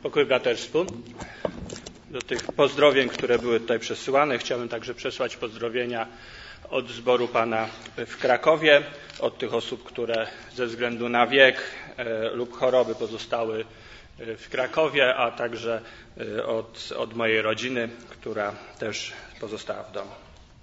Pokój braterstwu. Do tych pozdrowień, które były tutaj przesyłane, chciałbym także przesłać pozdrowienia od zboru Pana w Krakowie, od tych osób, które ze względu na wiek lub choroby pozostały w Krakowie, a także od mojej rodziny, która też pozostała w domu.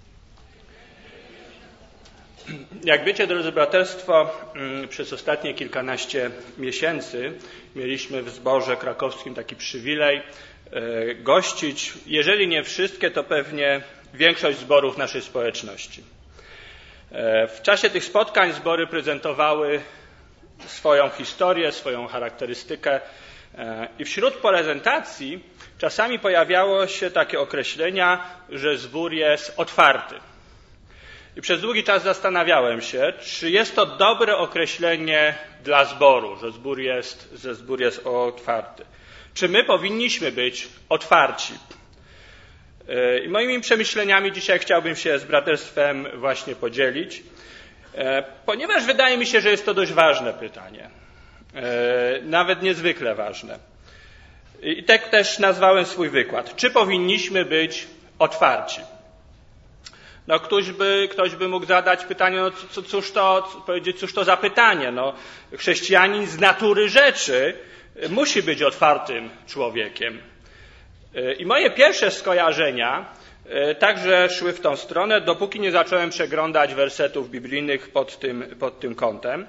Jak wiecie, drodzy braterstwo, przez ostatnie kilkanaście miesięcy mieliśmy w zborze krakowskim taki przywilej gościć, jeżeli nie wszystkie, to pewnie większość zborów naszej społeczności. W czasie tych spotkań zbory prezentowały swoją historię, swoją charakterystykę i wśród prezentacji czasami pojawiało się takie określenia, że zbór jest otwarty. I przez długi czas zastanawiałem się, czy jest to dobre określenie dla zboru, że zbór jest otwarty. Czy my powinniśmy być otwarci? I moimi przemyśleniami dzisiaj chciałbym się z braterstwem właśnie podzielić, ponieważ wydaje mi się, że jest to dość ważne pytanie, nawet niezwykle ważne. I tak też nazwałem swój wykład. Czy powinniśmy być otwarci? No, ktoś by mógł zadać pytanie, no cóż to za pytanie? No, chrześcijanin z natury rzeczy musi być otwartym człowiekiem. I moje pierwsze skojarzenia także szły w tą stronę, dopóki nie zacząłem przeglądać wersetów biblijnych pod tym kątem.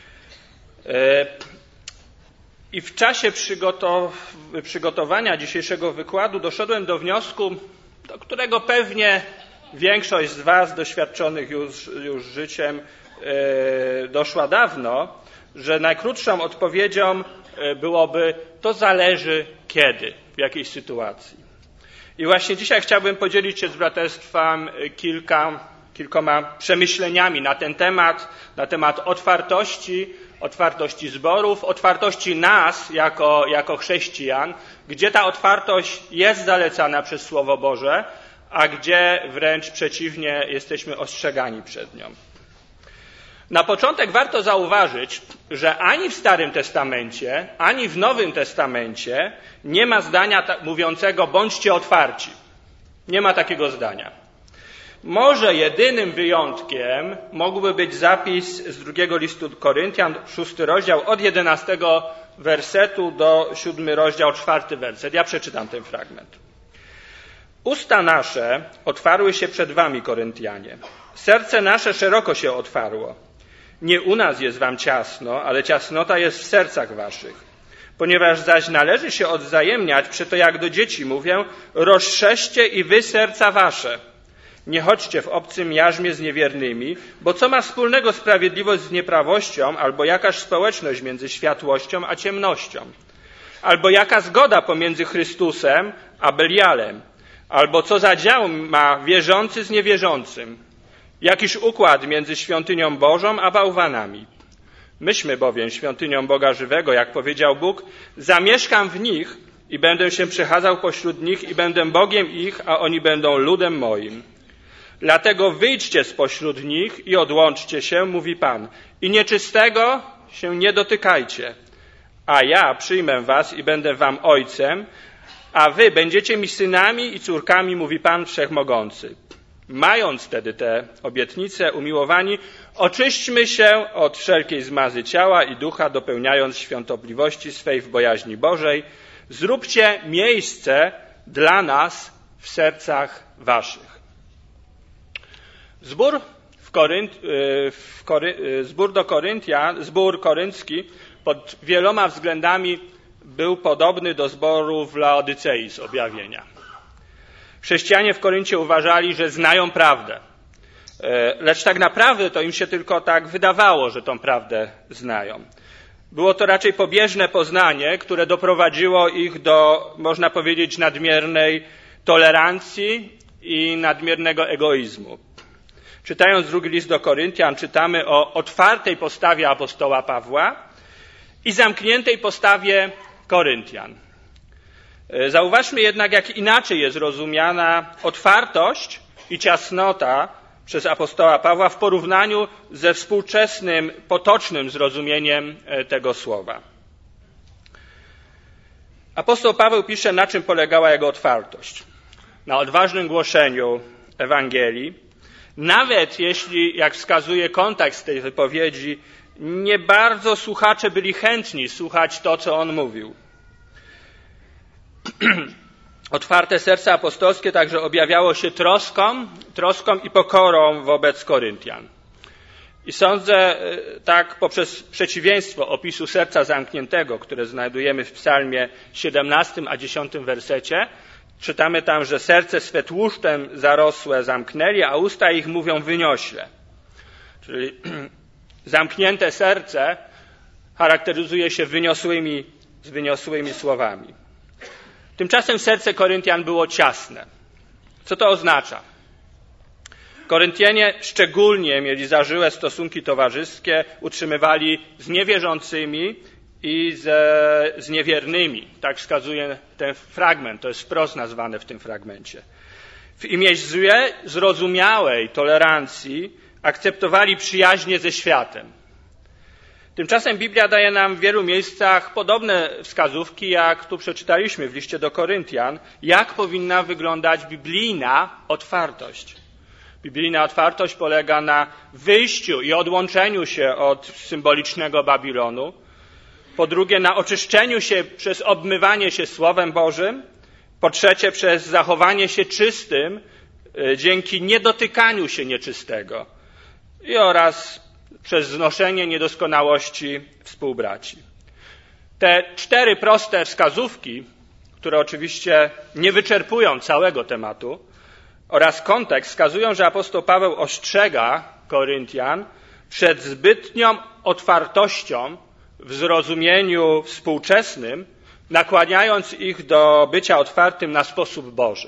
I w czasie przygotowania dzisiejszego wykładu doszedłem do wniosku, do którego pewnie większość z Was doświadczonych już życiem doszła dawno, że najkrótszą odpowiedzią byłoby: to zależy kiedy, w jakiej sytuacji. I właśnie dzisiaj chciałbym podzielić się z braterstwem kilkoma przemyśleniami na ten temat, na temat otwartości zborów, otwartości nas jako chrześcijan, gdzie ta otwartość jest zalecana przez Słowo Boże, a gdzie wręcz przeciwnie, jesteśmy ostrzegani przed nią. Na początek warto zauważyć, że ani w Starym Testamencie, ani w Nowym Testamencie nie ma zdania mówiącego: bądźcie otwarci. Nie ma takiego zdania. Może jedynym wyjątkiem mógłby być zapis z 2 listu do Koryntian, 6 rozdział, od 11 wersetu do 7 rozdział, 4 werset. Ja przeczytam ten fragment. Usta nasze otwarły się przed wami, Koryntianie. Serce nasze szeroko się otwarło. Nie u nas jest wam ciasno, ale ciasnota jest w sercach waszych. Ponieważ zaś należy się odwzajemniać, przeto jak do dzieci mówię, rozszerzcie i wy serca wasze. Nie chodźcie w obcym jarzmie z niewiernymi, bo co ma wspólnego sprawiedliwość z nieprawością, albo jakaż społeczność między światłością a ciemnością? Albo jaka zgoda pomiędzy Chrystusem a Belialem? Albo co za dział ma wierzący z niewierzącym? Jakiż układ między świątynią Bożą a bałwanami? Myśmy bowiem świątynią Boga żywego, jak powiedział Bóg, zamieszkam w nich i będę się przechadzał pośród nich i będę Bogiem ich, a oni będą ludem moim. Dlatego wyjdźcie spośród nich i odłączcie się, mówi Pan, i nieczystego się nie dotykajcie. A ja przyjmę was i będę wam ojcem, a wy będziecie mi synami i córkami, mówi Pan Wszechmogący. Mając wtedy te obietnice, umiłowani, oczyśćmy się od wszelkiej zmazy ciała i ducha, dopełniając świątobliwości swej w bojaźni Bożej. Zróbcie miejsce dla nas w sercach waszych. Zbór koryncki pod wieloma względami był podobny do zboru w Laodycei z objawienia. Chrześcijanie w Koryncie uważali, że znają prawdę, lecz tak naprawdę to im się tylko tak wydawało, że tą prawdę znają. Było to raczej pobieżne poznanie, które doprowadziło ich do, można powiedzieć, nadmiernej tolerancji i nadmiernego egoizmu. Czytając 2 list do Koryntian, czytamy o otwartej postawie apostoła Pawła i zamkniętej postawie Koryntian. Zauważmy jednak, jak inaczej jest rozumiana otwartość i ciasnota przez apostoła Pawła w porównaniu ze współczesnym, potocznym zrozumieniem tego słowa. Apostoł Paweł pisze, na czym polegała jego otwartość. Na odważnym głoszeniu Ewangelii, nawet jeśli, jak wskazuje kontekst tej wypowiedzi, nie bardzo słuchacze byli chętni słuchać to, co on mówił. Otwarte serce apostolskie także objawiało się troską i pokorą wobec Koryntian. I sądzę, tak poprzez przeciwieństwo opisu serca zamkniętego, które znajdujemy w psalmie 17, a 10 wersecie, czytamy tam, że serce swe tłuszczem zarosłe zamknęli, a usta ich mówią wyniośle. Czyli zamknięte serce charakteryzuje się wyniosłymi słowami. Tymczasem serce Koryntian było ciasne. Co to oznacza? Koryntianie szczególnie mieli zażyłe stosunki towarzyskie, utrzymywali z niewierzącymi i z niewiernymi. Tak wskazuje ten fragment, to jest wprost nazwane w tym fragmencie. W imię zrozumiałej tolerancji akceptowali przyjaźnie ze światem. Tymczasem Biblia daje nam w wielu miejscach podobne wskazówki, jak tu przeczytaliśmy w liście do Koryntian, jak powinna wyglądać biblijna otwartość. Biblijna otwartość polega na wyjściu i odłączeniu się od symbolicznego Babilonu. Po drugie, na oczyszczeniu się przez obmywanie się Słowem Bożym. Po trzecie, przez zachowanie się czystym dzięki niedotykaniu się nieczystego. I oraz przez znoszenie niedoskonałości współbraci. Te 4 proste wskazówki, które oczywiście nie wyczerpują całego tematu, oraz kontekst wskazują, że apostoł Paweł ostrzega Koryntian przed zbytnią otwartością w zrozumieniu współczesnym, nakłaniając ich do bycia otwartym na sposób Boży.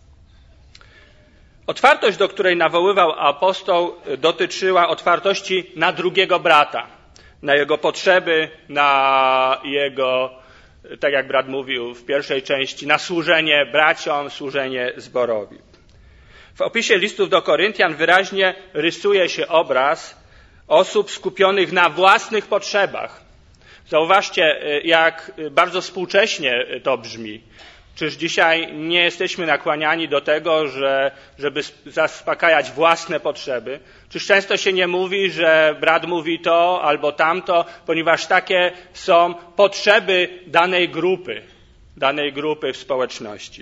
Otwartość, do której nawoływał apostoł, dotyczyła otwartości na drugiego brata, na jego potrzeby, na jego, tak jak brat mówił w pierwszej części, na służenie braciom, służenie zborowi. W opisie listów do Koryntian wyraźnie rysuje się obraz osób skupionych na własnych potrzebach. Zauważcie, jak bardzo współcześnie to brzmi. Czyż dzisiaj nie jesteśmy nakłaniani do tego, żeby zaspokajać własne potrzeby? Czyż często się nie mówi, że brat mówi to albo tamto, ponieważ takie są potrzeby danej grupy w społeczności.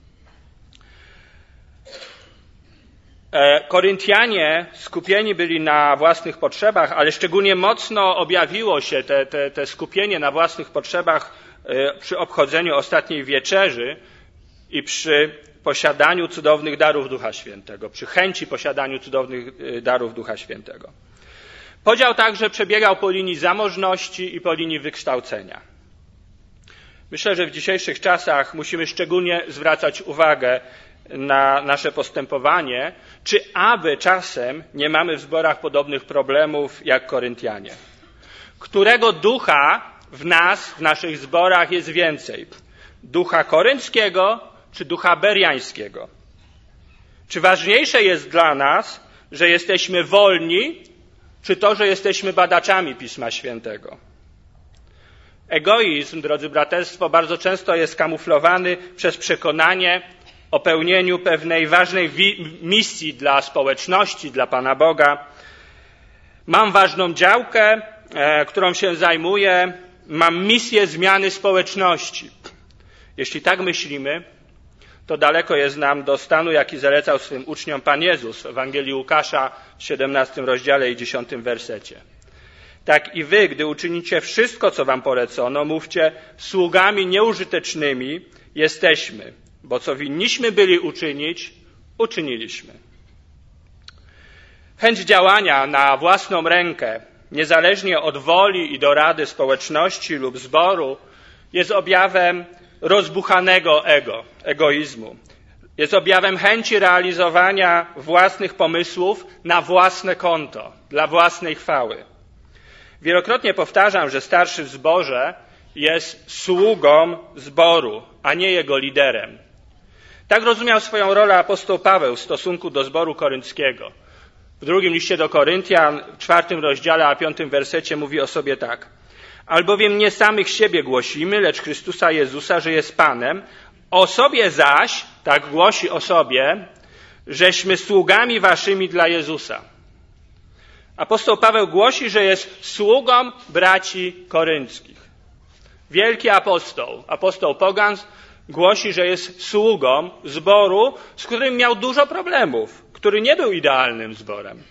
Koryntianie skupieni byli na własnych potrzebach, ale szczególnie mocno objawiło się te skupienie na własnych potrzebach przy obchodzeniu ostatniej wieczerzy i przy posiadaniu cudownych darów Ducha Świętego, przy chęci posiadania cudownych darów Ducha Świętego. Podział także przebiegał po linii zamożności i po linii wykształcenia. Myślę, że w dzisiejszych czasach musimy szczególnie zwracać uwagę na nasze postępowanie, czy aby czasem nie mamy w zborach podobnych problemów jak Koryntianie. Którego ducha w nas, w naszych zborach jest więcej? Ducha korynckiego czy ducha beriańskiego? Czy ważniejsze jest dla nas, że jesteśmy wolni, czy to, że jesteśmy badaczami Pisma Świętego? Egoizm, drodzy braterstwo, bardzo często jest kamuflowany przez przekonanie o pełnieniu pewnej ważnej misji dla społeczności, dla Pana Boga. Mam ważną działkę, którą się zajmuję, mam misję zmiany społeczności. Jeśli tak myślimy, to daleko jest nam do stanu, jaki zalecał swym uczniom Pan Jezus w Ewangelii Łukasza w 17 rozdziale i 10 wersecie. Tak i wy, gdy uczynicie wszystko, co wam polecono, mówcie, sługami nieużytecznymi jesteśmy, bo co winniśmy byli uczynić, uczyniliśmy. Chęć działania na własną rękę, niezależnie od woli i dorady społeczności lub zboru, jest objawem rozbuchanego egoizmu. Jest objawem chęci realizowania własnych pomysłów na własne konto, dla własnej chwały. Wielokrotnie powtarzam, że starszy w zborze jest sługą zboru, a nie jego liderem. Tak rozumiał swoją rolę apostoł Paweł w stosunku do zboru korynckiego. W drugim liście do Koryntian, w 4 rozdziale, a 5 wersecie mówi o sobie tak. Albowiem nie samych siebie głosimy, lecz Chrystusa Jezusa, że jest Panem. O sobie zaś, tak głosi o sobie, żeśmy sługami waszymi dla Jezusa. Apostoł Paweł głosi, że jest sługą braci korynckich. Wielki apostoł, apostoł Pogan, głosi, że jest sługą zboru, z którym miał dużo problemów, który nie był idealnym zborem.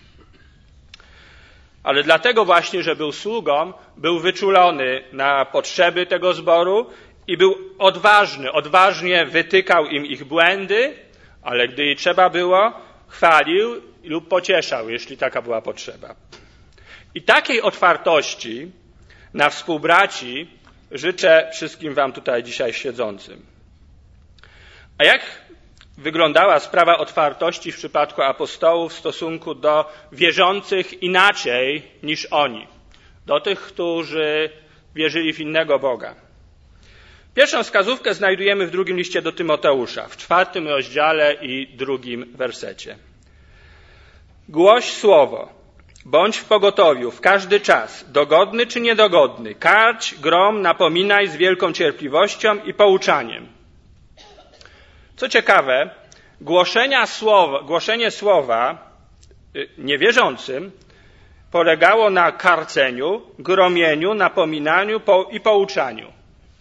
Ale dlatego właśnie, że był sługą, był wyczulony na potrzeby tego zboru i był odważny, odważnie wytykał im ich błędy, ale gdy jej trzeba było, chwalił lub pocieszał, jeśli taka była potrzeba. I takiej otwartości na współbraci życzę wszystkim wam tutaj dzisiaj siedzącym. A jak wyglądała sprawa otwartości w przypadku apostołów w stosunku do wierzących inaczej niż oni, do tych, którzy wierzyli w innego Boga? Pierwszą wskazówkę znajdujemy w drugim liście do Tymoteusza, w 4 rozdziale i 2 wersecie. Głoś słowo, bądź w pogotowiu w każdy czas, dogodny czy niedogodny, karć, grom, napominaj z wielką cierpliwością i pouczaniem. Co ciekawe, głoszenie słowa niewierzącym polegało na karceniu, gromieniu, napominaniu i pouczaniu.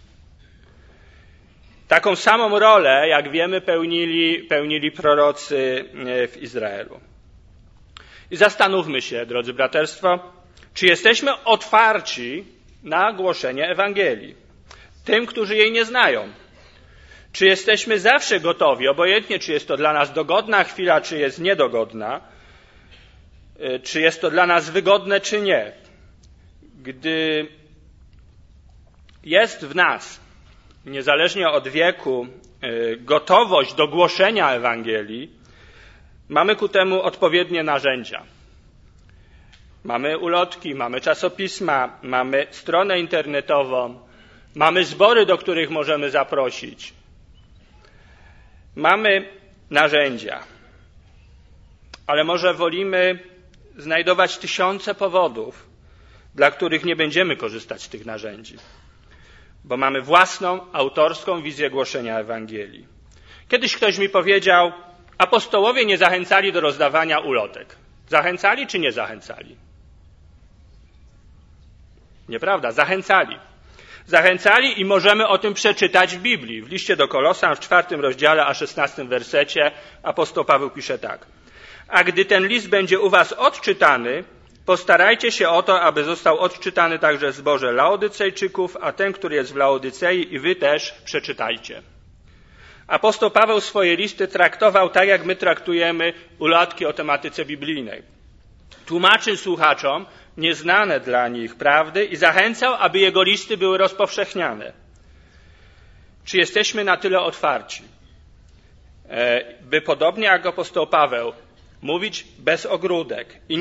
Taką samą rolę, jak wiemy, pełnili prorocy w Izraelu. I zastanówmy się, drodzy braterstwo, czy jesteśmy otwarci na głoszenie Ewangelii tym, którzy jej nie znają. Czy jesteśmy zawsze gotowi, obojętnie czy jest to dla nas dogodna chwila, czy jest niedogodna, czy jest to dla nas wygodne, czy nie. Gdy jest w nas, niezależnie od wieku, gotowość do głoszenia Ewangelii, mamy ku temu odpowiednie narzędzia. Mamy ulotki, mamy czasopisma, mamy stronę internetową, mamy zbory, do których możemy zaprosić. Mamy narzędzia, ale może wolimy znajdować tysiące powodów, dla których nie będziemy korzystać z tych narzędzi, bo mamy własną, autorską wizję głoszenia Ewangelii. Kiedyś ktoś mi powiedział, apostołowie nie zachęcali do rozdawania ulotek. Zachęcali czy nie zachęcali? Nieprawda, zachęcali. Zachęcali i możemy o tym przeczytać w Biblii. W liście do Kolosan w 4 rozdziale, a 16 wersecie apostoł Paweł pisze tak. A gdy ten list będzie u was odczytany, postarajcie się o to, aby został odczytany także w zborze Laodycejczyków, a ten, który jest w Laodycei, i wy też przeczytajcie. Apostoł Paweł swoje listy traktował tak, jak my traktujemy ulotki o tematyce biblijnej. Tłumaczył słuchaczom nieznane dla nich prawdy i zachęcał, aby jego listy były rozpowszechniane. Czy jesteśmy na tyle otwarci, by podobnie jak apostoł Paweł mówić bez ogródek i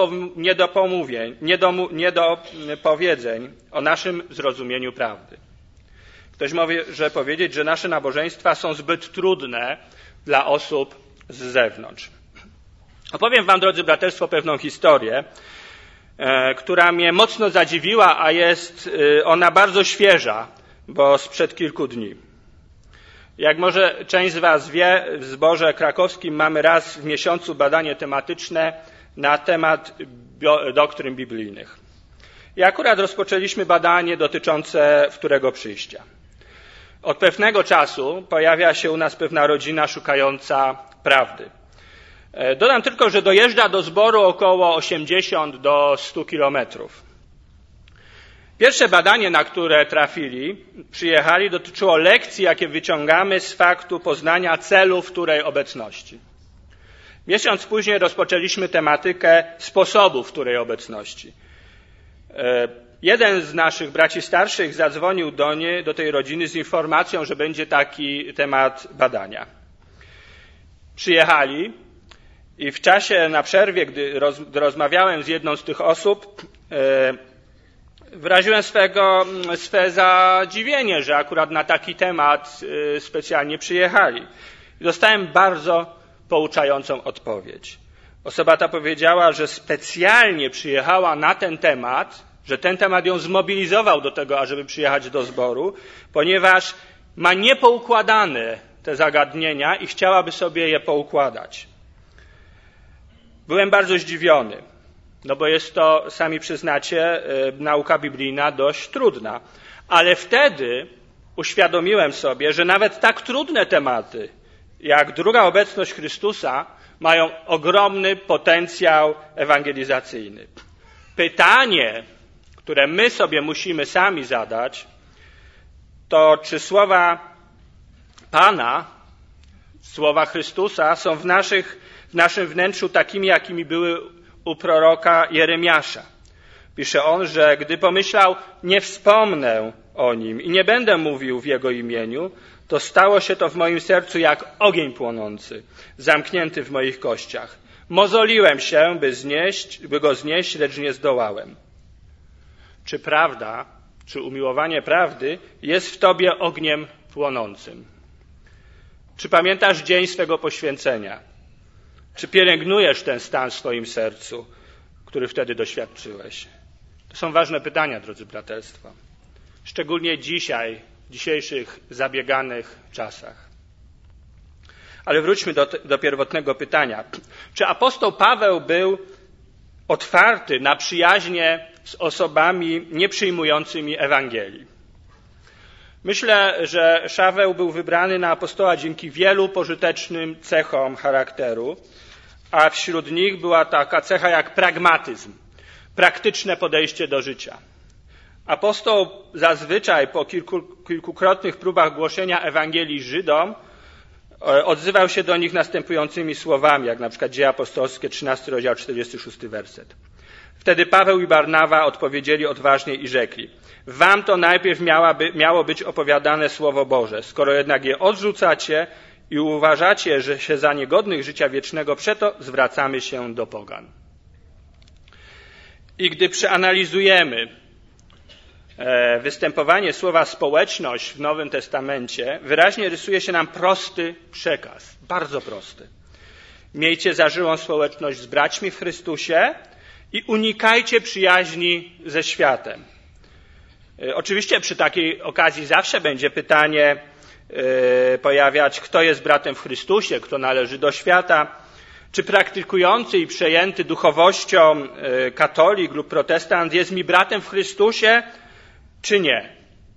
niedopowiedzeń o naszym zrozumieniu prawdy? Ktoś może powiedzieć, że nasze nabożeństwa są zbyt trudne dla osób z zewnątrz. Opowiem wam, drodzy braterstwo, pewną historię, która mnie mocno zadziwiła, a jest ona bardzo świeża, bo sprzed kilku dni. Jak może część z was wie, w zborze krakowskim mamy raz w miesiącu badanie tematyczne na temat doktryn biblijnych. I akurat rozpoczęliśmy badanie dotyczące wtórego przyjścia. Od pewnego czasu pojawia się u nas pewna rodzina szukająca prawdy. Dodam tylko, że dojeżdża do zboru około 80 do 100 kilometrów. Pierwsze badanie, na które przyjechali, dotyczyło lekcji, jakie wyciągamy z faktu poznania celu wtórej obecności. Miesiąc później rozpoczęliśmy tematykę sposobu wtórej obecności. Jeden z naszych braci starszych zadzwonił do tej rodziny z informacją, że będzie taki temat badania. Przyjechali i w czasie, na przerwie, gdy rozmawiałem z jedną z tych osób, wyraziłem swe zadziwienie, że akurat na taki temat specjalnie przyjechali. I dostałem bardzo pouczającą odpowiedź. Osoba ta powiedziała, że specjalnie przyjechała na ten temat że ten temat ją zmobilizował do tego, ażeby przyjechać do zboru, ponieważ ma niepoukładane te zagadnienia i chciałaby sobie je poukładać. Byłem bardzo zdziwiony, no bo jest to, sami przyznacie, nauka biblijna dość trudna. Ale wtedy uświadomiłem sobie, że nawet tak trudne tematy, jak druga obecność Chrystusa, mają ogromny potencjał ewangelizacyjny. Pytanie, które my sobie musimy sami zadać, to czy słowa Pana, słowa Chrystusa są w naszym wnętrzu takimi, jakimi były u proroka Jeremiasza. Pisze on, że gdy pomyślał, nie wspomnę o nim i nie będę mówił w jego imieniu, to stało się to w moim sercu jak ogień płonący, zamknięty w moich kościach. Mozoliłem się, by go znieść, lecz nie zdołałem. Czy prawda, czy umiłowanie prawdy jest w tobie ogniem płonącym? Czy pamiętasz dzień swego poświęcenia? Czy pielęgnujesz ten stan w swoim sercu, który wtedy doświadczyłeś? To są ważne pytania, drodzy braterstwo. Szczególnie dzisiaj, w dzisiejszych zabieganych czasach. Ale wróćmy do pierwotnego pytania. Czy apostoł Paweł był otwarty na przyjaźnie z osobami nieprzyjmującymi Ewangelii? Myślę, że Szaweł był wybrany na apostoła dzięki wielu pożytecznym cechom charakteru, a wśród nich była taka cecha jak pragmatyzm, praktyczne podejście do życia. Apostoł zazwyczaj po kilkukrotnych próbach głoszenia Ewangelii Żydom odzywał się do nich następującymi słowami, jak na przykład Dzieje Apostolskie, 13 rozdział, 46 werset. Wtedy Paweł i Barnawa odpowiedzieli odważnie i rzekli: wam to najpierw miało być opowiadane Słowo Boże. Skoro jednak je odrzucacie i uważacie, że się za niegodnych życia wiecznego, przeto zwracamy się do pogan. I gdy przeanalizujemy występowanie słowa społeczność w Nowym Testamencie, wyraźnie rysuje się nam prosty przekaz, bardzo prosty. Miejcie zażyłą społeczność z braćmi w Chrystusie i unikajcie przyjaźni ze światem. Oczywiście przy takiej okazji zawsze będzie pytanie pojawiać, kto jest bratem w Chrystusie, kto należy do świata. Czy praktykujący i przejęty duchowością katolik lub protestant jest mi bratem w Chrystusie, czy nie?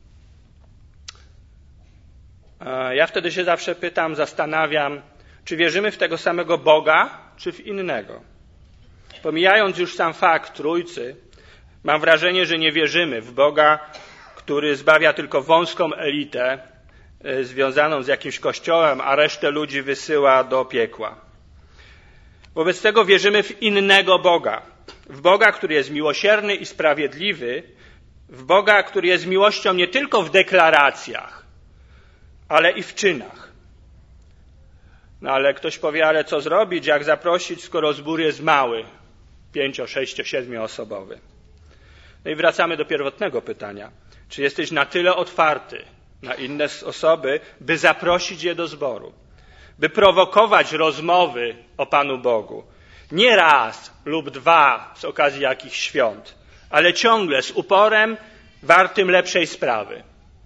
Ja wtedy się zawsze pytam, zastanawiam, czy wierzymy w tego samego Boga, czy w innego. Pomijając już sam fakt Trójcy, mam wrażenie, że nie wierzymy w Boga, który zbawia tylko wąską elitę związaną z jakimś kościołem, a resztę ludzi wysyła do piekła. Wobec tego wierzymy w innego Boga. W Boga, który jest miłosierny i sprawiedliwy, w Boga, który jest miłością nie tylko w deklaracjach, ale i w czynach. No ale ktoś powie, ale co zrobić, jak zaprosić, skoro zbór jest mały, 5, 6, 7 osobowy. No i wracamy do pierwotnego pytania. Czy jesteś na tyle otwarty na inne osoby, by zaprosić je do zboru, by prowokować rozmowy o Panu Bogu? Nie raz lub dwa z okazji jakichś świąt, ale ciągle z uporem wartym lepszej sprawy.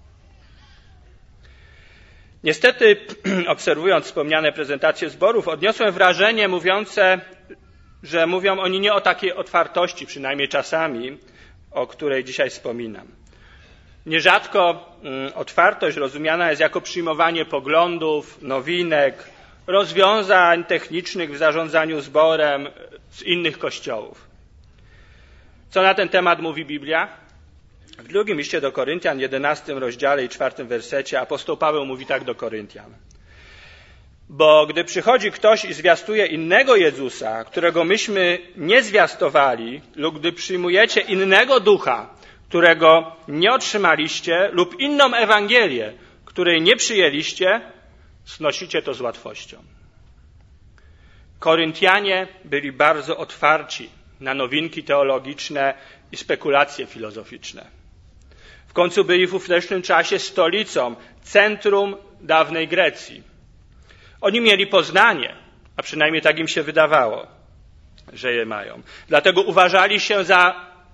Niestety, obserwując wspomniane prezentacje zborów, odniosłem wrażenie mówiące, że mówią oni nie o takiej otwartości, przynajmniej czasami, o której dzisiaj wspominam. Nierzadko otwartość rozumiana jest jako przyjmowanie poglądów, nowinek, rozwiązań technicznych w zarządzaniu zborem z innych kościołów. Co na ten temat mówi Biblia? W drugim liście do Koryntian, 11 rozdziale i 4 wersecie apostoł Paweł mówi tak do Koryntian. Bo gdy przychodzi ktoś i zwiastuje innego Jezusa, którego myśmy nie zwiastowali, lub gdy przyjmujecie innego ducha, którego nie otrzymaliście, lub inną Ewangelię, której nie przyjęliście, znosicie to z łatwością. Koryntianie byli bardzo otwarci na nowinki teologiczne i spekulacje filozoficzne. W końcu byli w ówczesnym czasie stolicą, centrum dawnej Grecji. Oni mieli poznanie, a przynajmniej tak im się wydawało, że je mają. Dlatego uważali się za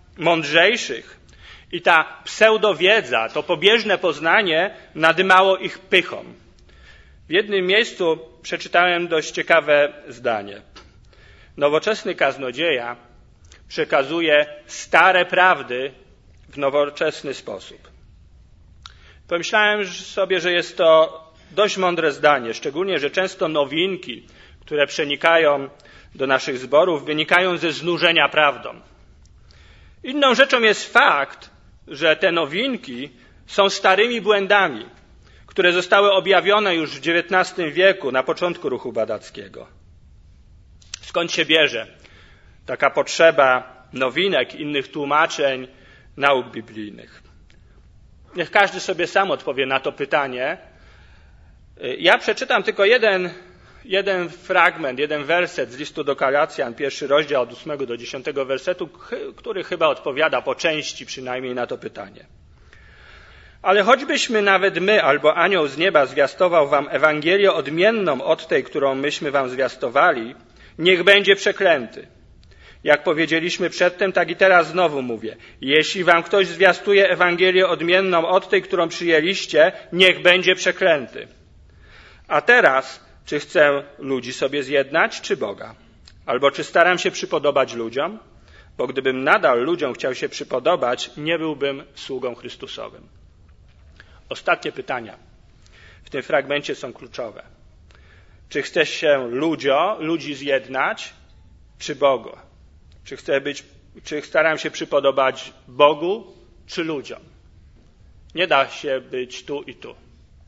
mądrzejszych i ta pseudowiedza, to pobieżne poznanie nadymało ich pychą. W jednym miejscu przeczytałem dość ciekawe zdanie. Nowoczesny kaznodzieja przekazuje stare prawdy w nowoczesny sposób. Pomyślałem sobie, że jest to dość mądre zdanie, szczególnie, że często nowinki, które przenikają do naszych zborów, wynikają ze znużenia prawdą. Inną rzeczą jest fakt, że te nowinki są starymi błędami, które zostały objawione już w XIX wieku, na początku ruchu badackiego. Skąd się bierze taka potrzeba nowinek, innych tłumaczeń, nauk biblijnych? Niech każdy sobie sam odpowie na to pytanie. Ja przeczytam tylko jeden fragment, jeden werset z listu do Galacjan, 1 rozdział od 8 do 10 wersetu, który chyba odpowiada po części przynajmniej na to pytanie. Ale choćbyśmy nawet my albo anioł z nieba zwiastował wam Ewangelię odmienną od tej, którą myśmy wam zwiastowali, niech będzie przeklęty. Jak powiedzieliśmy przedtem, tak i teraz znowu mówię. Jeśli wam ktoś zwiastuje Ewangelię odmienną od tej, którą przyjęliście, niech będzie przeklęty. A teraz, czy chcę ludzi sobie zjednać, czy Boga? Albo czy staram się przypodobać ludziom? Bo gdybym nadal ludziom chciał się przypodobać, nie byłbym sługą Chrystusowym. Ostatnie pytania w tym fragmencie są kluczowe. Czy chcę się ludzi zjednać, czy Bogu? Czy staram się przypodobać Bogu, czy ludziom? Nie da się być tu i tu.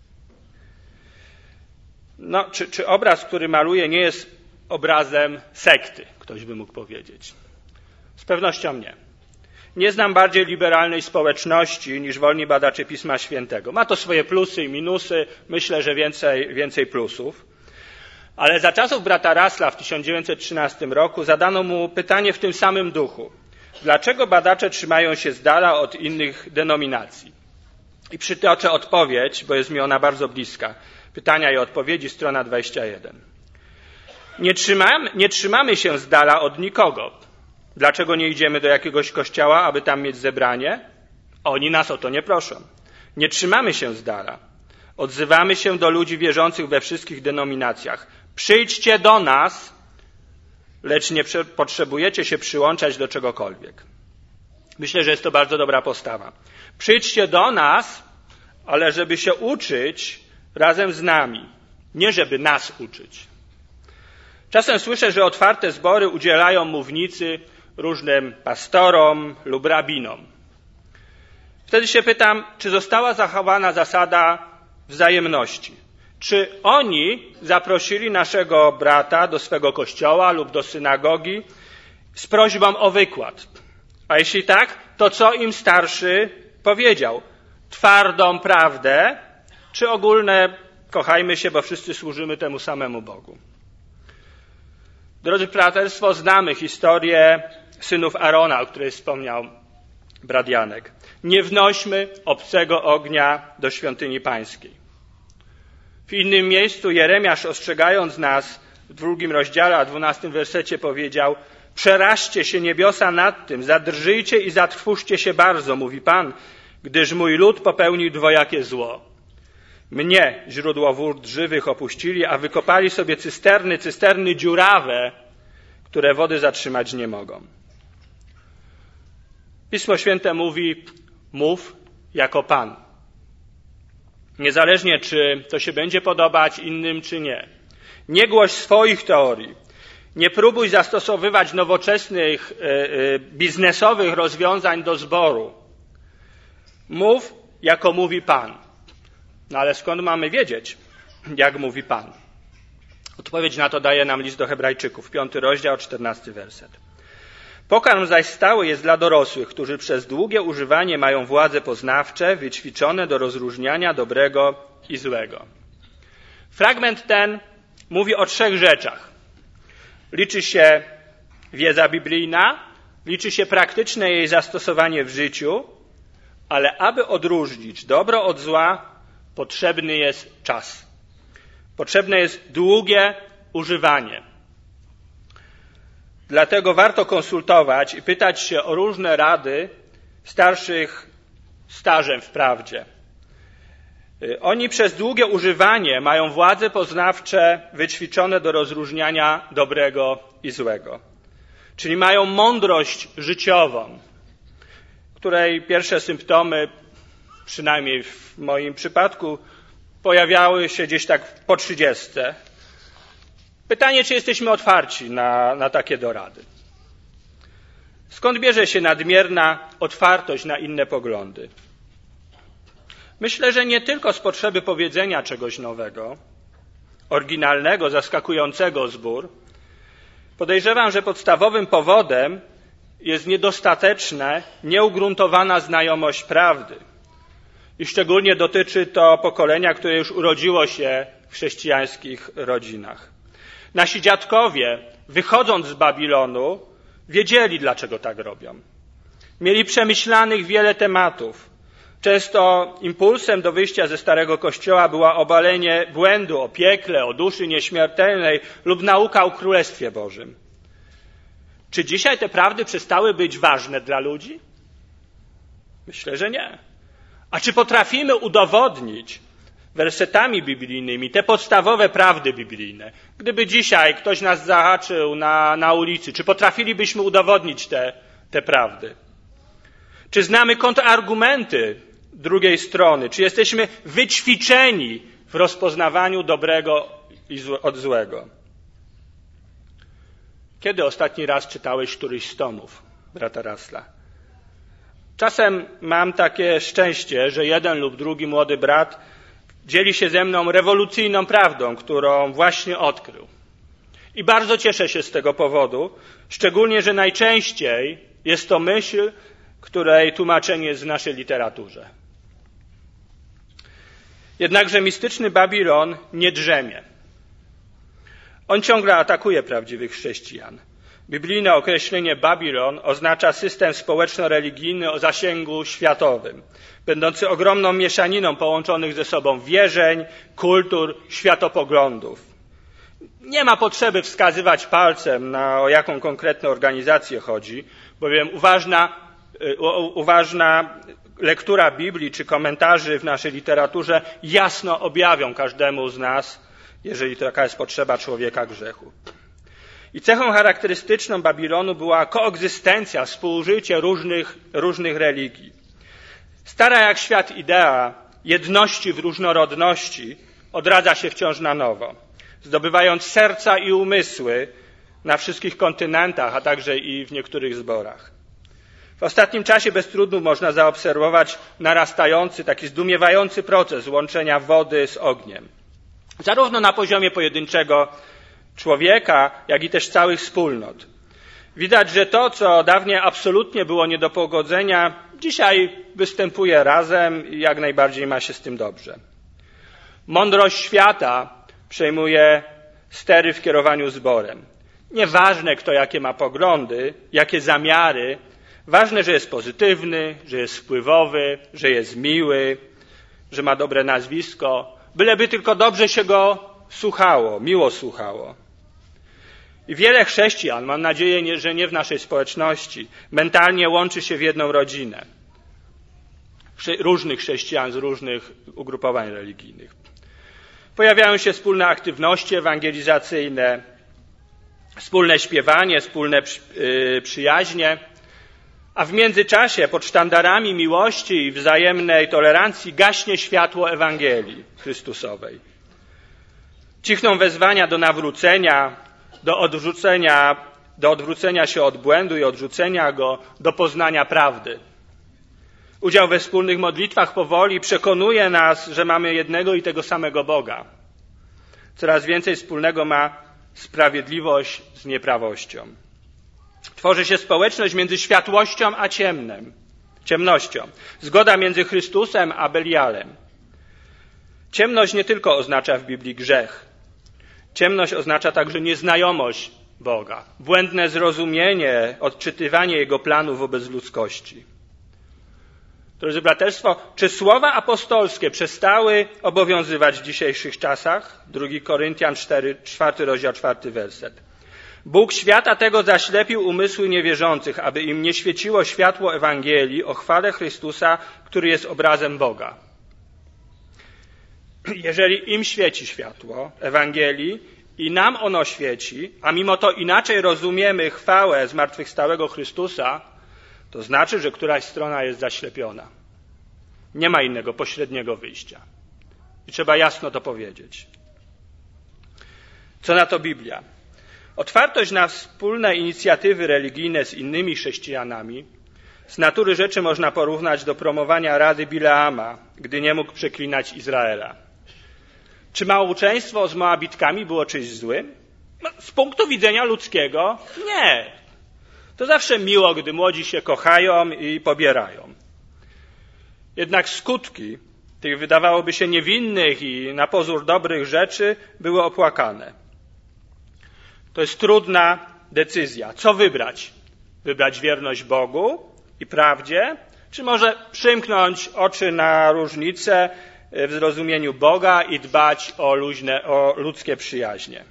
Czy obraz, który maluję, nie jest obrazem sekty, ktoś by mógł powiedzieć? Z pewnością nie. Nie znam bardziej liberalnej społeczności niż wolni badacze Pisma Świętego. Ma to swoje plusy i minusy, myślę, że więcej plusów. Ale za czasów brata Russella w 1913 roku zadano mu pytanie w tym samym duchu. Dlaczego badacze trzymają się z dala od innych denominacji? I przytoczę odpowiedź, bo jest mi ona bardzo bliska. Pytania i odpowiedzi, strona 21. Nie trzymamy się z dala od nikogo. Dlaczego nie idziemy do jakiegoś kościoła, aby tam mieć zebranie? Oni nas o to nie proszą. Nie trzymamy się z dala. Odzywamy się do ludzi wierzących we wszystkich denominacjach. Przyjdźcie do nas, lecz nie potrzebujecie się przyłączać do czegokolwiek. Myślę, że jest to bardzo dobra postawa. Przyjdźcie do nas, ale żeby się uczyć razem z nami, nie żeby nas uczyć. Czasem słyszę, że otwarte zbory udzielają mównicy różnym pastorom lub rabinom. Wtedy się pytam, czy została zachowana zasada wzajemności? Czy oni zaprosili naszego brata do swego kościoła lub do synagogi z prośbą o wykład? A jeśli tak, to co im starszy powiedział? Twardą prawdę, czy ogólne kochajmy się, bo wszyscy służymy temu samemu Bogu? Drodzy braterstwo, znamy historię synów Arona, o której wspomniał brat Janek. Nie wnośmy obcego ognia do świątyni pańskiej. W innym miejscu Jeremiasz, ostrzegając nas w 2 rozdziale, a 12 wersecie powiedział: przeraźcie się niebiosa nad tym, zadrżyjcie i zatrwóżcie się bardzo, mówi Pan, gdyż mój lud popełnił dwojakie zło. Mnie, źródło wód żywych, opuścili, a wykopali sobie cysterny dziurawe, które wody zatrzymać nie mogą. Pismo Święte mówi: mów jako Pan. Niezależnie, czy to się będzie podobać innym, czy nie. Nie głoś swoich teorii. Nie próbuj zastosowywać nowoczesnych, biznesowych rozwiązań do zboru. Mów, jako mówi Pan. No ale skąd mamy wiedzieć, jak mówi Pan? Odpowiedź na to daje nam list do Hebrajczyków, 5 rozdział, 14 werset. Pokarm zaś stały jest dla dorosłych, którzy przez długie używanie mają władze poznawcze, wyćwiczone do rozróżniania dobrego i złego. Fragment ten mówi o 3 rzeczach. Liczy się wiedza biblijna, liczy się praktyczne jej zastosowanie w życiu, ale aby odróżnić dobro od zła, potrzebny jest czas. Potrzebne jest długie używanie. Dlatego warto konsultować i pytać się o różne rady starszych stażem w prawdzie. Oni przez długie używanie mają władze poznawcze wyćwiczone do rozróżniania dobrego i złego. Czyli mają mądrość życiową, której pierwsze symptomy, przynajmniej w moim przypadku, pojawiały się gdzieś tak po 30. Pytanie, czy jesteśmy otwarci na takie dorady? Skąd bierze się nadmierna otwartość na inne poglądy? Myślę, że nie tylko z potrzeby powiedzenia czegoś nowego, oryginalnego, zaskakującego zbór. Podejrzewam, że podstawowym powodem jest niedostateczna, nieugruntowana znajomość prawdy. I szczególnie dotyczy to pokolenia, które już urodziło się w chrześcijańskich rodzinach. Nasi dziadkowie, wychodząc z Babilonu, wiedzieli, dlaczego tak robią. Mieli przemyślanych wiele tematów. Często impulsem do wyjścia ze Starego Kościoła było obalenie błędu o piekle, o duszy nieśmiertelnej lub nauka o Królestwie Bożym. Czy dzisiaj te prawdy przestały być ważne dla ludzi? Myślę, że nie. A czy potrafimy udowodnić wersetami biblijnymi te podstawowe prawdy biblijne? Gdyby dzisiaj ktoś nas zahaczył na ulicy, czy potrafilibyśmy udowodnić te prawdy? Czy znamy kontrargumenty drugiej strony? Czy jesteśmy wyćwiczeni w rozpoznawaniu dobrego od złego? Kiedy ostatni raz czytałeś któryś z tomów brata Russella? Czasem mam takie szczęście, że jeden lub drugi młody brat dzieli się ze mną rewolucyjną prawdą, którą właśnie odkrył. I bardzo cieszę się z tego powodu, szczególnie, że najczęściej jest to myśl, której tłumaczenie jest w naszej literaturze. Jednakże mistyczny Babilon nie drzemie. On ciągle atakuje prawdziwych chrześcijan. Biblijne określenie Babilon oznacza system społeczno-religijny o zasięgu światowym, będący ogromną mieszaniną połączonych ze sobą wierzeń, kultur, światopoglądów. Nie ma potrzeby wskazywać palcem, o jaką konkretną organizację chodzi, bowiem uważna lektura Biblii czy komentarzy w naszej literaturze jasno objawią każdemu z nas, jeżeli taka jest potrzeba człowieka, grzechu. I cechą charakterystyczną Babilonu była koegzystencja, współżycie różnych religii. Stara jak świat idea jedności w różnorodności odradza się wciąż na nowo, zdobywając serca i umysły na wszystkich kontynentach, a także i w niektórych zborach. W ostatnim czasie bez trudu można zaobserwować narastający, taki zdumiewający proces łączenia wody z ogniem. Zarówno na poziomie pojedynczego człowieka, jak i też całych wspólnot. Widać, że to, co dawniej absolutnie było nie do pogodzenia, dzisiaj występuje razem i jak najbardziej ma się z tym dobrze. Mądrość świata przejmuje stery w kierowaniu zborem. Nieważne, kto jakie ma poglądy, jakie zamiary, ważne, że jest pozytywny, że jest wpływowy, że jest miły, że ma dobre nazwisko, byleby tylko dobrze się go słuchało, miło słuchało. I wiele chrześcijan, mam nadzieję, że nie w naszej społeczności, mentalnie łączy się w jedną rodzinę. Różnych chrześcijan z różnych ugrupowań religijnych. Pojawiają się wspólne aktywności ewangelizacyjne, wspólne śpiewanie, wspólne przyjaźnie, a w międzyczasie pod sztandarami miłości i wzajemnej tolerancji gaśnie światło Ewangelii Chrystusowej. Cichną wezwania do nawrócenia, do odwrócenia się od błędu i odrzucenia go, do poznania prawdy. Udział we wspólnych modlitwach powoli przekonuje nas, że mamy jednego i tego samego Boga. Coraz więcej wspólnego ma sprawiedliwość z nieprawością. Tworzy się społeczność między światłością a ciemnością. Zgoda między Chrystusem a Belialem. Ciemność nie tylko oznacza w Biblii grzech. Ciemność oznacza także nieznajomość Boga, błędne zrozumienie, odczytywanie Jego planu wobec ludzkości. Drodzy braterstwo, czy słowa apostolskie przestały obowiązywać w dzisiejszych czasach? 2 Koryntian 4 rozdział 4 werset. Bóg świata tego zaślepił umysły niewierzących, aby im nie świeciło światło Ewangelii o chwale Chrystusa, który jest obrazem Boga. Jeżeli im świeci światło Ewangelii i nam ono świeci, a mimo to inaczej rozumiemy chwałę zmartwychwstałego Chrystusa, to znaczy, że któraś strona jest zaślepiona. Nie ma innego pośredniego wyjścia. I trzeba jasno to powiedzieć. Co na to Biblia? Otwartość na wspólne inicjatywy religijne z innymi chrześcijanami z natury rzeczy można porównać do promowania rady Bileama, gdy nie mógł przeklinać Izraela. Czy małżeństwo z Moabitkami było czymś złym? No, z punktu widzenia ludzkiego nie. To zawsze miło, gdy młodzi się kochają i pobierają. Jednak skutki tych wydawałoby się niewinnych i na pozór dobrych rzeczy były opłakane. To jest trudna decyzja. Co wybrać? Wybrać wierność Bogu i prawdzie, czy może przymknąć oczy na różnice w zrozumieniu Boga i dbać o ludzkie przyjaźnie?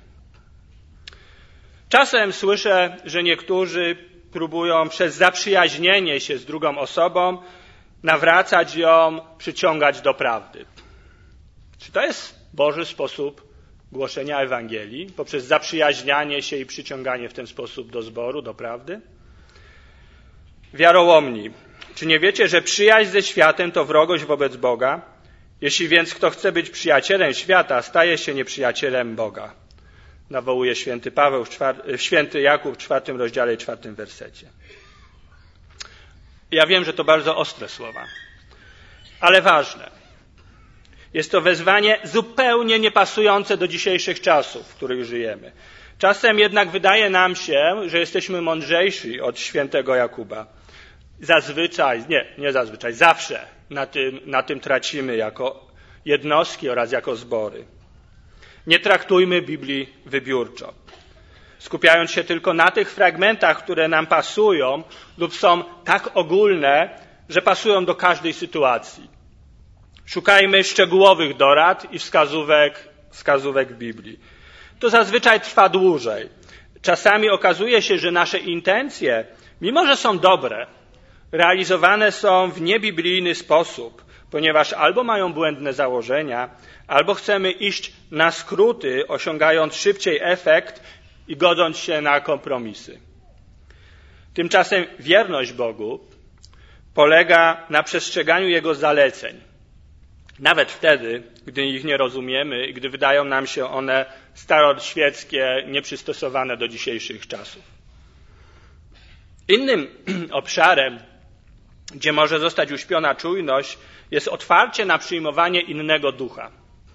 Czasem słyszę, że niektórzy próbują przez zaprzyjaźnienie się z drugą osobą nawracać ją, przyciągać do prawdy. Czy to jest Boży sposób głoszenia Ewangelii? Poprzez zaprzyjaźnianie się i przyciąganie w ten sposób do zboru, do prawdy? Wiarołomni, czy nie wiecie, że przyjaźń ze światem to wrogość wobec Boga? Jeśli więc kto chce być przyjacielem świata, staje się nieprzyjacielem Boga. Nawołuje święty Jakub w 4 rozdziale i 4 wersecie. Ja wiem, że to bardzo ostre słowa, ale ważne. Jest to wezwanie zupełnie niepasujące do dzisiejszych czasów, w których żyjemy. Czasem jednak wydaje nam się, że jesteśmy mądrzejsi od świętego Jakuba. Zawsze na tym tracimy jako jednostki oraz jako zbory. Nie traktujmy Biblii wybiórczo, skupiając się tylko na tych fragmentach, które nam pasują lub są tak ogólne, że pasują do każdej sytuacji. Szukajmy szczegółowych dorad i wskazówek w Biblii. To zazwyczaj trwa dłużej. Czasami okazuje się, że nasze intencje, mimo że są dobre, realizowane są w niebiblijny sposób, ponieważ albo mają błędne założenia, albo chcemy iść na skróty, osiągając szybciej efekt i godząc się na kompromisy. Tymczasem wierność Bogu polega na przestrzeganiu Jego zaleceń. Nawet wtedy, gdy ich nie rozumiemy i gdy wydają nam się one staroświeckie, nieprzystosowane do dzisiejszych czasów. Innym obszarem, gdzie może zostać uśpiona czujność, jest otwarcie na przyjmowanie innego ducha.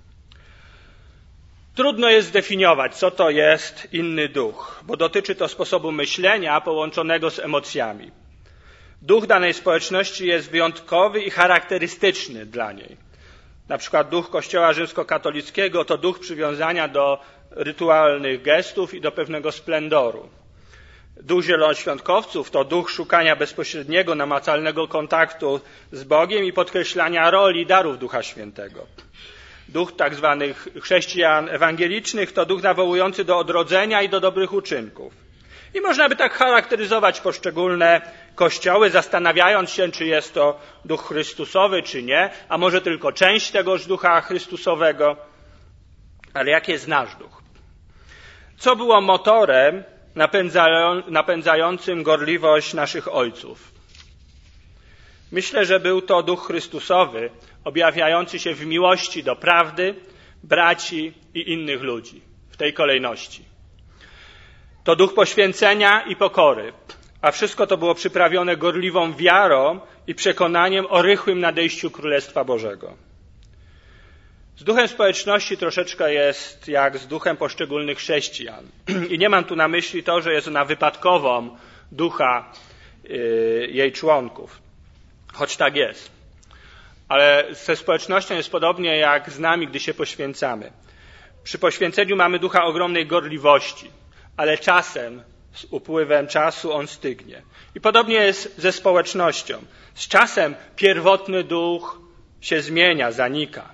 Trudno jest zdefiniować, co to jest inny duch, bo dotyczy to sposobu myślenia połączonego z emocjami. Duch danej społeczności jest wyjątkowy i charakterystyczny dla niej. Na przykład duch Kościoła rzymskokatolickiego to duch przywiązania do rytualnych gestów i do pewnego splendoru. Duch zielonoświątkowców to duch szukania bezpośredniego, namacalnego kontaktu z Bogiem i podkreślania roli i darów Ducha Świętego. Duch tak zwanych chrześcijan ewangelicznych to duch nawołujący do odrodzenia i do dobrych uczynków. I można by tak charakteryzować poszczególne kościoły, zastanawiając się, czy jest to duch Chrystusowy, czy nie, a może tylko część tegoż ducha Chrystusowego. Ale jaki jest nasz duch? Co było motorem napędzającym gorliwość naszych ojców? Myślę, że był to duch Chrystusowy, objawiający się w miłości do prawdy, braci i innych ludzi. W tej kolejności. To duch poświęcenia i pokory, a wszystko to było przyprawione gorliwą wiarą i przekonaniem o rychłym nadejściu Królestwa Bożego. Z duchem społeczności troszeczkę jest jak z duchem poszczególnych chrześcijan. I nie mam tu na myśli to, że jest ona wypadkową ducha jej członków, choć tak jest. Ale ze społecznością jest podobnie jak z nami, gdy się poświęcamy. Przy poświęceniu mamy ducha ogromnej gorliwości, ale czasem, z upływem czasu on stygnie. I podobnie jest ze społecznością. Z czasem pierwotny duch się zmienia, zanika.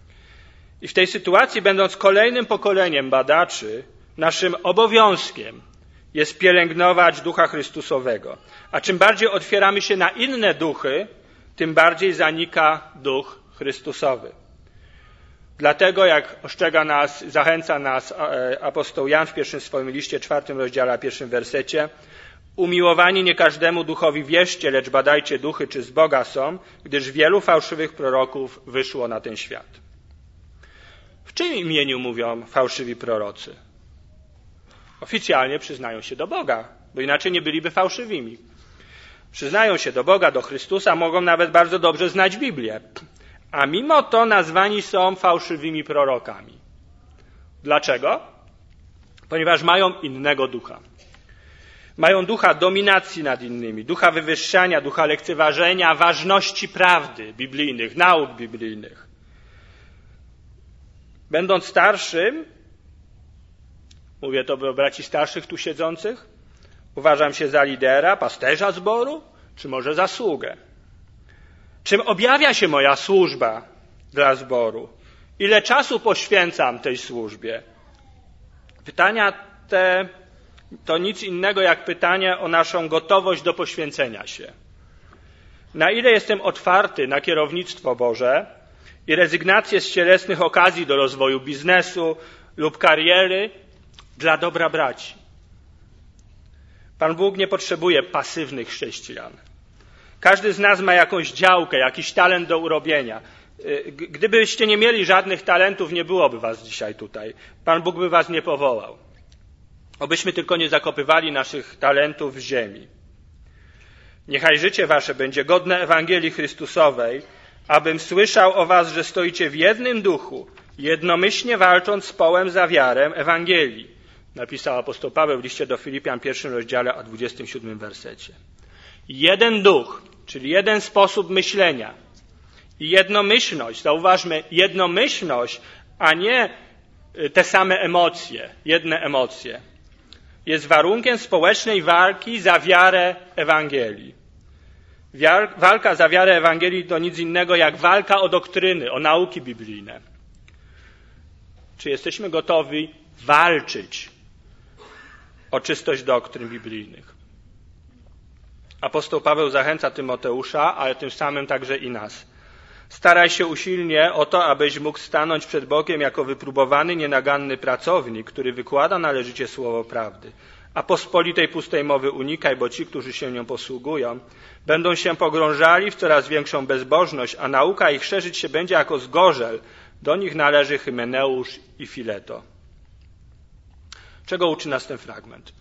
I w tej sytuacji, będąc kolejnym pokoleniem badaczy, naszym obowiązkiem jest pielęgnować Ducha Chrystusowego. A czym bardziej otwieramy się na inne duchy, tym bardziej zanika Duch Chrystusowy. Dlatego, jak ostrzega nas, zachęca nas apostoł Jan w pierwszym swoim liście, 4 rozdziale, 1 wersecie, umiłowani nie każdemu duchowi wierzcie, lecz badajcie duchy, czy z Boga są, gdyż wielu fałszywych proroków wyszło na ten świat. W czyim imieniu mówią fałszywi prorocy? Oficjalnie przyznają się do Boga, bo inaczej nie byliby fałszywymi. Przyznają się do Boga, do Chrystusa, mogą nawet bardzo dobrze znać Biblię. A mimo to nazwani są fałszywymi prorokami. Dlaczego? Ponieważ mają innego ducha. Mają ducha dominacji nad innymi, ducha wywyższania, ducha lekceważenia, ważności prawdy biblijnych, nauk biblijnych. Będąc starszym, mówię to do braci starszych tu siedzących, uważam się za lidera, pasterza zboru, czy może za sługę. Czym objawia się moja służba dla zboru? Ile czasu poświęcam tej służbie? Pytania te to nic innego jak pytanie o naszą gotowość do poświęcenia się. Na ile jestem otwarty na kierownictwo Boże i rezygnację z cielesnych okazji do rozwoju biznesu lub kariery dla dobra braci? Pan Bóg nie potrzebuje pasywnych chrześcijan. Każdy z nas ma jakąś działkę, jakiś talent do urobienia. Gdybyście nie mieli żadnych talentów, nie byłoby was dzisiaj tutaj. Pan Bóg by was nie powołał. Obyśmy tylko nie zakopywali naszych talentów w ziemi. Niechaj życie wasze będzie godne Ewangelii Chrystusowej, abym słyszał o was, że stoicie w jednym duchu, jednomyślnie walcząc z połem za wiarę Ewangelii. Napisał apostoł Paweł w liście do Filipian, 1 rozdziale, a 27 wersecie. Jeden duch, czyli jeden sposób myślenia i jednomyślność, zauważmy, jednomyślność, a nie te same emocje, jedne emocje, jest warunkiem społecznej walki za wiarę Ewangelii. Walka za wiarę Ewangelii to nic innego jak walka o doktryny, o nauki biblijne. Czy jesteśmy gotowi walczyć o czystość doktryn biblijnych? Apostoł Paweł zachęca Tymoteusza, ale tym samym także i nas. Staraj się usilnie o to, abyś mógł stanąć przed Bogiem jako wypróbowany, nienaganny pracownik, który wykłada należycie słowo prawdy. A pospolitej pustej mowy unikaj, bo ci, którzy się nią posługują, będą się pogrążali w coraz większą bezbożność, a nauka ich szerzyć się będzie jako zgorzel. Do nich należy Hymeneusz i Fileto. Czego uczy nas ten fragment?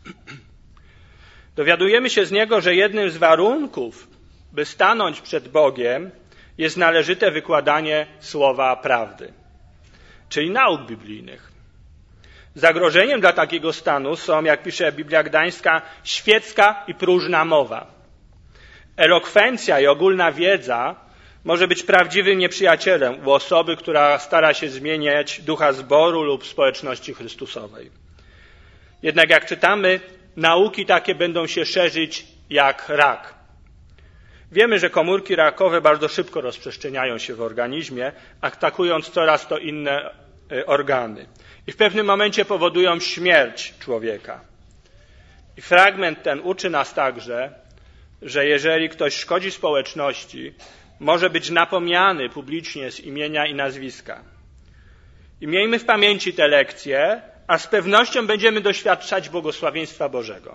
Dowiadujemy się z niego, że jednym z warunków, by stanąć przed Bogiem, jest należyte wykładanie słowa prawdy, czyli nauk biblijnych. Zagrożeniem dla takiego stanu są, jak pisze Biblia Gdańska, świecka i próżna mowa. Elokwencja i ogólna wiedza może być prawdziwym nieprzyjacielem u osoby, która stara się zmieniać ducha zboru lub społeczności Chrystusowej. Jednak jak czytamy, nauki takie będą się szerzyć jak rak. Wiemy, że komórki rakowe bardzo szybko rozprzestrzeniają się w organizmie, atakując coraz to inne organy. I w pewnym momencie powodują śmierć człowieka. I fragment ten uczy nas także, że jeżeli ktoś szkodzi społeczności, może być napomniany publicznie z imienia i nazwiska. I miejmy w pamięci te lekcje, a z pewnością będziemy doświadczać błogosławieństwa Bożego.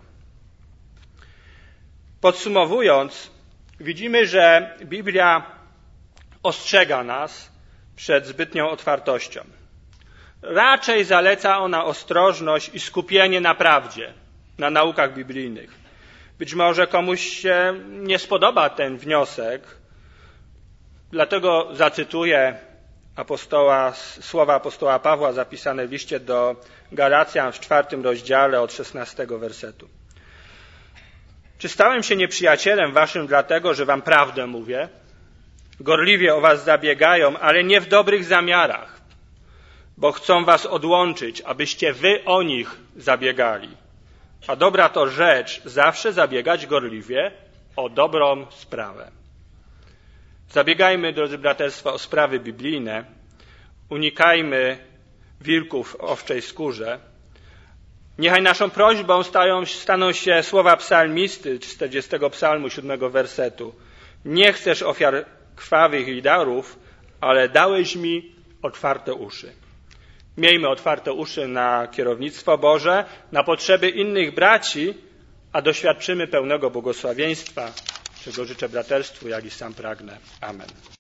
Podsumowując, widzimy, że Biblia ostrzega nas przed zbytnią otwartością. Raczej zaleca ona ostrożność i skupienie na prawdzie, na naukach biblijnych. Być może komuś się nie spodoba ten wniosek, dlatego zacytuję słowa apostoła Pawła zapisane w liście do Galacjan w 4 rozdziale od 16 wersetu. Czy stałem się nieprzyjacielem waszym dlatego, że wam prawdę mówię? Gorliwie o was zabiegają, ale nie w dobrych zamiarach, bo chcą was odłączyć, abyście wy o nich zabiegali. A dobra to rzecz zawsze zabiegać gorliwie o dobrą sprawę. Zabiegajmy, drodzy braterstwa, o sprawy biblijne, unikajmy wilków w owczej skórze, Niechaj naszą prośbą staną się słowa psalmisty 40 psalmu 7 wersetu. Nie chcesz ofiar krwawych i darów, ale dałeś mi otwarte uszy. Miejmy otwarte uszy na kierownictwo Boże, na potrzeby innych braci, a doświadczymy pełnego błogosławieństwa, czego życzę braterstwu, jak i sam pragnę. Amen.